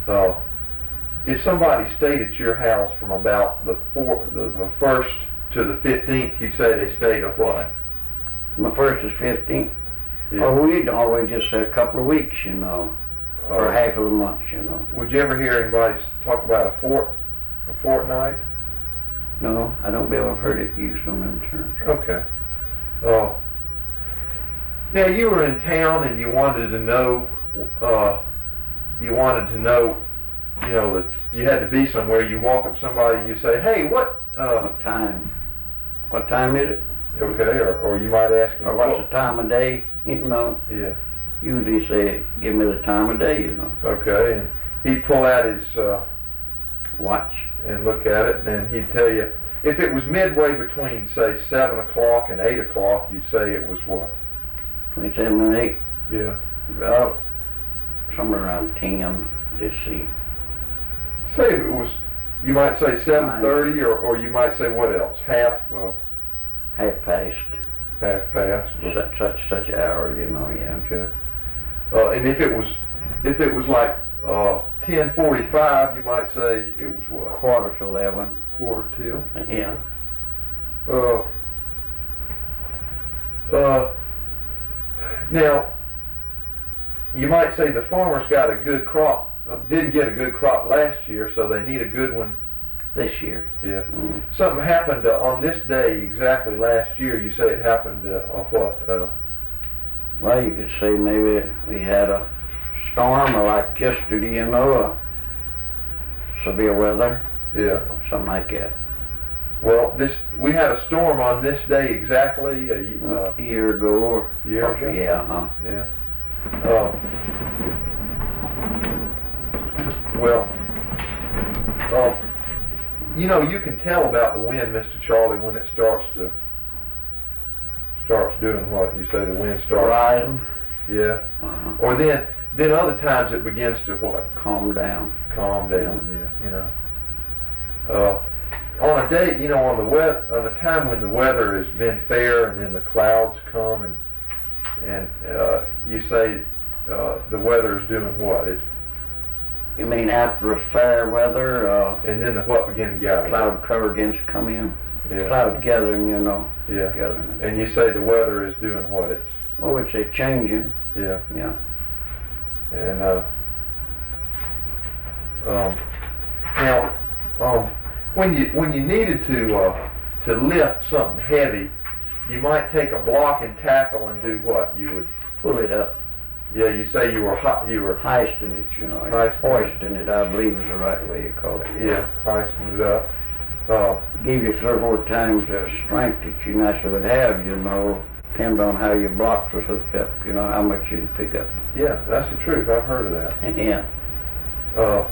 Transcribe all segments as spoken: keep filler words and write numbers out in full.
uh, if somebody stayed at your house from about the four, the, the first to the fifteenth, you'd say they stayed a what? My first is fifteenth. Yeah. Or we'd always just say a couple of weeks, you know, Uh, or half of a month, you know. Would you ever hear anybody s- talk about a fort, a fortnight? No, I don't believe I've heard it used on them terms. Okay. Uh, now you were in town and you wanted to know, uh, you wanted to know, you know, that you had to be somewhere. You walk up to somebody and you say, "Hey, what?" Uh, What time? What time is it? okay, or, or you might ask him, Or what's the time of day? You know, Yeah. usually say, give me the time of day, you know. Okay, and he'd pull out his uh, Watch. and look at it, and he'd tell you if it was midway between, say, seven o'clock and eight o'clock. You'd say it was what? twenty-seven and eight. Yeah. About somewhere around ten. Let's see. Say if it was, you might say seven thirty, or, or you might say what else? Half, uh, Half past. half past. Such such such an hour, you know. Yeah. Okay. Uh, and if it was, if it was like uh, ten forty-five, you might say it was what? Quarter to eleven. Quarter till. Yeah. Uh. Uh. Now, you might say the farmer's got a good crop. Uh, didn't get a good crop last year, so they need a good one. This year. Yeah. Mm. Something happened uh, on this day exactly last year. You say it happened uh, of what? Uh, Well, you could say maybe we had a storm, or like yesterday, you know, uh, severe weather, yeah. something like that. Well, this we had a storm on this day exactly a y- uh, A year ago, or year or- ago. yeah, huh? Yeah. Uh, well, uh, you know, you can tell about the wind, Mister Charlie, when it starts to starts doing what? You say the wind starts. Rising. Yeah. Uh-huh. Or then, then other times it begins to what? Calm down. Calm down. Yeah. You know. Uh, on a day, you know, on the wet, on a time when the weather has been fair, and then the clouds come, and and uh, you say uh, the weather is doing what? It's You mean after a fair weather, uh, and then the what begin to gather? cloud cover begins to come in? Yeah. Cloud gathering, you know. Yeah. Gathering. And you say the weather is doing what? It's Well, it's a changing. yeah. Yeah. And uh, um, now, um, when you when you needed to uh, to lift something heavy, you might take a block and tackle and do what? You would Pull it up. yeah. You say you were hot. You were Heisting it, you know. Heisting it. Hoisting it, I believe is the right way you call it. yeah, heisting it up. Uh, Give you three or four times the strength that you naturally would have, you know. Depends on how your blocks was hooked up, you know, how much you pick up. yeah, that's the truth. I've heard of that. Yeah. Uh,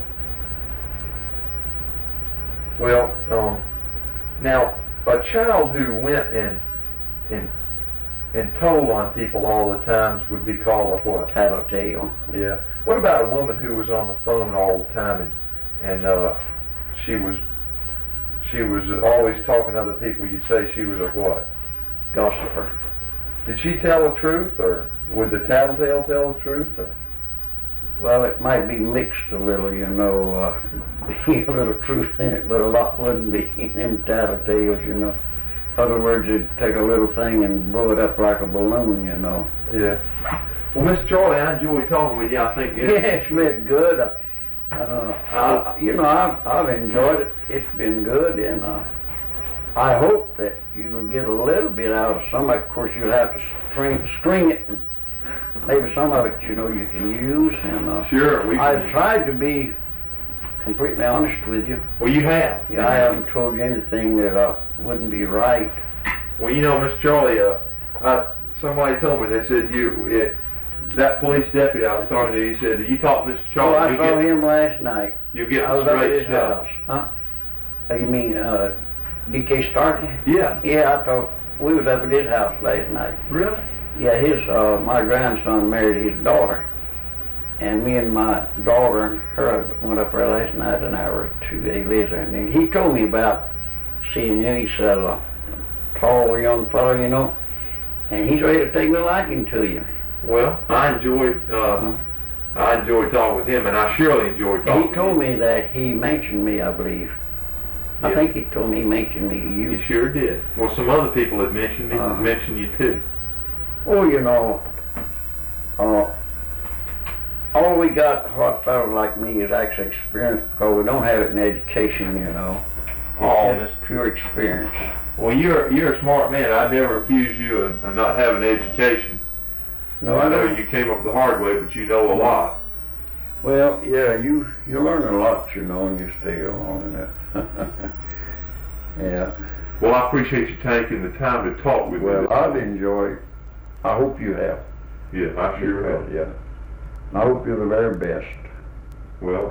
well, um, now a child who went and and and told on people all the times would be called a what? Tattletale. Yeah. What about a woman who was on the phone all the time and and uh, she was she was always talking to other people? You'd say she was a what? Gossiper. Did she tell the truth, or would the tattletale tell the truth? Or? Well, it might be mixed a little, you know, uh, be a little truth in it, but a lot wouldn't be in them tattletales, you know. In other words, you'd take a little thing and blow it up like a balloon, you know. Yeah. Well, Mister Charlie, I enjoyed talking with you. I think Yeah, it's been good. Uh, uh, I, you know, I've, I've enjoyed it. It's been good, and uh, I hope that you'll get a little bit out of some of it. Of course, you'll have to string, string it, and maybe some of it, you know, you can use. And uh, Sure, we I've can. tried to be completely honest with you. Well, you have. Yeah, I haven't told you anything that uh, wouldn't be right. Well, you know, Mister Charlie, uh, uh, somebody told me, they said you, it, that police deputy I was talking to, he said, you talk to Mister Oh, Charlie, I you saw get, him last night. you get I was the up at straight his stuff. house. Huh? Oh, you mean uh, D K Starkey? Yeah. Yeah, I thought we was up at his house last night. Really? Yeah, his uh, my grandson married his daughter, and me and my daughter and her went up there last night an hour or two. He lives there, and he told me about seeing you. He said, a tall young fellow, you know, and he's ready to take a liking to you. Well, I enjoyed uh, Huh? I enjoyed talking with him, and I surely enjoyed talking. He told me that he mentioned me, I believe. I Yeah. think he told me he mentioned me to you. You sure did. Well, some other people have mentioned me, Uh-huh. mentioned you too. Oh, you know, uh, all we got, hot fellow like me, is actually experience, because we don't have it in education, you know. Oh, It's Miss- just pure experience. Well, you're you're a smart man. I never accuse you of, of not having education. No, I I know don't. you came up the hard way, but you know a lot. Well, yeah, you, you learn a lot, you know, and you stay here long enough. Yeah. Well, I appreciate you taking the time to talk with me. Well, I've enjoyed, I hope you have. Yeah, I sure have. Yeah. I hope you're the very best. Well,